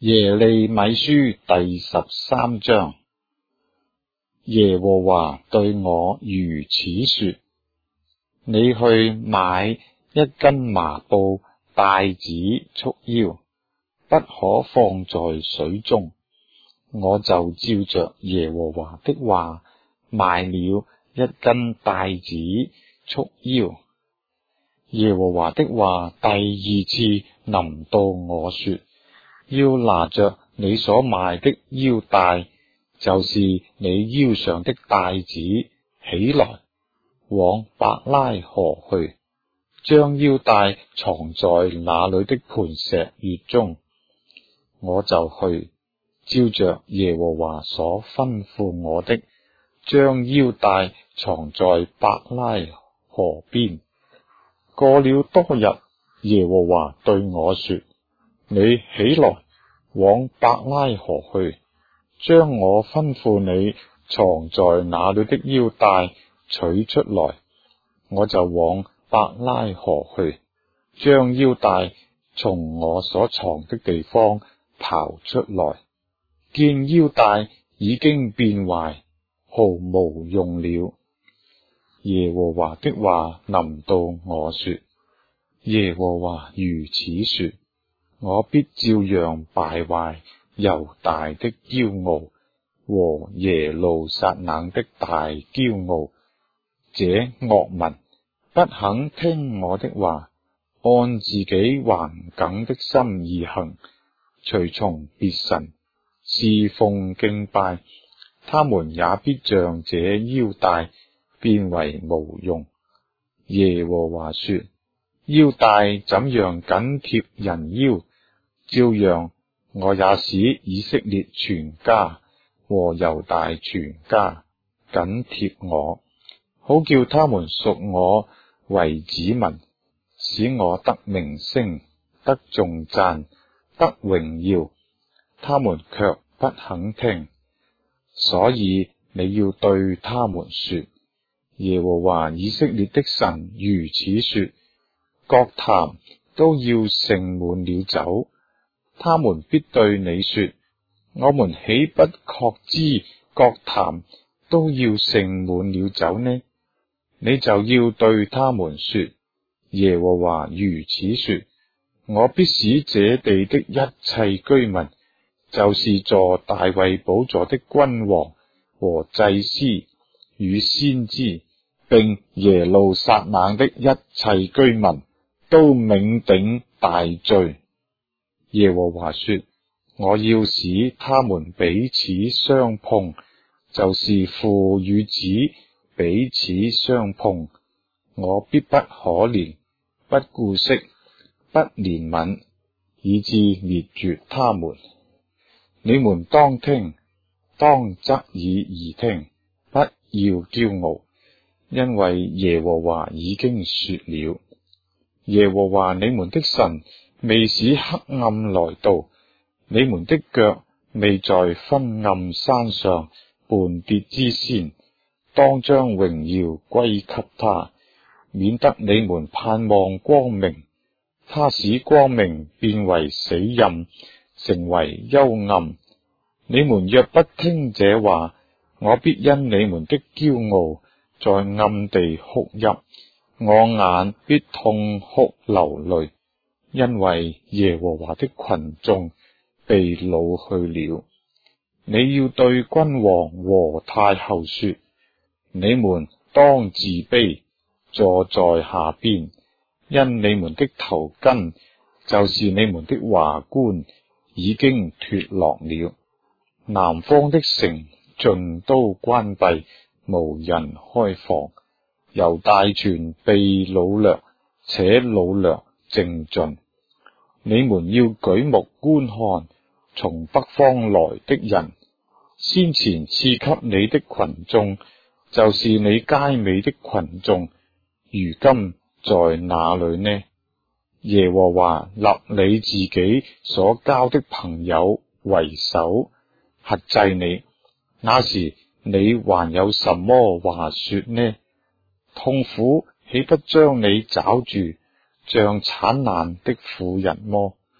耶利米書第13章。耶和華對我如此說：你去買一根麻布帶子束腰，不可放在水中。我就照着耶和華的話買了一根帶子束腰。耶和華的話第二次臨到我說：要拿着你所買的腰帶，就是你腰上的帶子，起來，往伯拉河去，將腰帶藏在那裏的磐石穴中。我就去，照着耶和華所吩咐我的，將腰帶藏在伯拉河邊。過了多日，耶和華對我說：你起來，往伯拉河去，將我吩咐你藏在那裏的腰帶取出來。我就往伯拉河去，將腰帶從我所藏的地方刨出來，見腰帶已經變壞，毫無用了。耶和華的話臨到我說：耶和華如此說，我必照樣敗壞猶大的驕傲和耶路撒冷的大驕傲。這惡民不肯聽我的話，按自己頑梗的心而行，隨從別神，侍奉敬拜，他們也必像這腰帶變為無用。耶和華說：腰帶怎樣緊貼人腰，照樣我也使以色列全家和猶大全家緊貼我，好叫他們屬我為子民，使我得名聲，得頌讚，得榮耀。他們卻不肯聽。所以你要對他們說：耶和華以色列的神如此說，各壇都要盛滿了酒。他們必對你說：我們豈不確知各壇都要盛滿了酒呢？你就要對他們說：耶和華如此說，我必使這地的一切居民，就是坐大衛寶座的君王和祭司與先知，並耶路撒冷的一切居民，都酩酊大醉。耶和華說：我要使他們彼此相碰，就是父與子彼此相碰。我必不可憐，不顧惜，不憐憫，以致滅絕他們。你們當聽，當側耳而聽，不要驕傲，因為耶和華已經說了。耶和華你們的神未使黑暗來到，你們的腳未在昏暗山上絆跌之先，當將榮耀歸給他，免得你們盼望光明，他使光明變為死蔭，成為幽暗。你們若不聽這話，我必因你們的驕傲在暗地哭泣，我眼必痛哭流淚，因為耶和華的群眾被擄去了。你要對君王和太后說：你們當自卑，坐在下邊，因你們的頭巾，就是你們的華冠，已經脫落了。南方的城盡都關閉，無人開放。猶大全被擄掠，且擄掠淨盡。你們要舉目觀看，從北方來的人，先前賜給你的群眾，就是你佳美的群眾，如今在哪裏呢？耶和華立你自己所交的朋友為首，轄制你，那時你還有什麼話說呢？痛苦豈不將你抓住，像產難的婦人麼？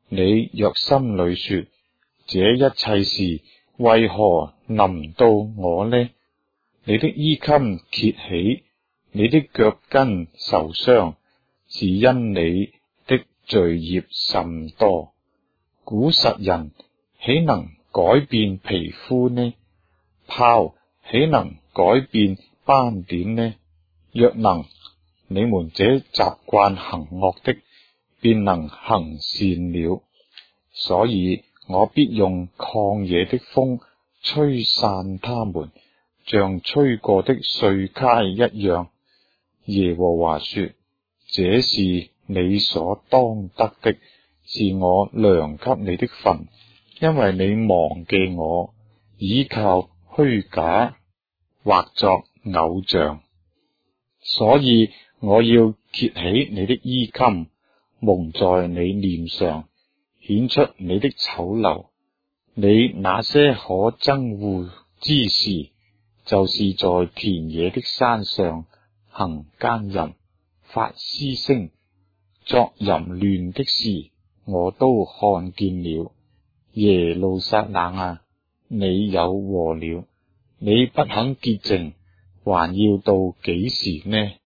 你若心裏說，這一切事為何臨到我呢？你的衣襟揭起，你的腳跟受傷，是因你的罪孽甚多。古實人豈能改變皮膚呢？豹豈能改變斑點呢？若能，你們這習慣行惡的，便能行善了。所以我必用曠野的風吹散他們，像吹過的碎秸一樣。耶和華說：這是你所當得的，是我量給你的分，因為你忘記我，倚靠虛假，或作偶像。所以我要揭起你的衣襟，蒙在你臉上，顯出你的醜陋。你那些可憎惡之事，就是在田野的山上行奸淫、發私聲、作淫亂的事，我都看見了。耶路撒冷啊，你有禍了！你不肯潔淨，還要到幾時呢？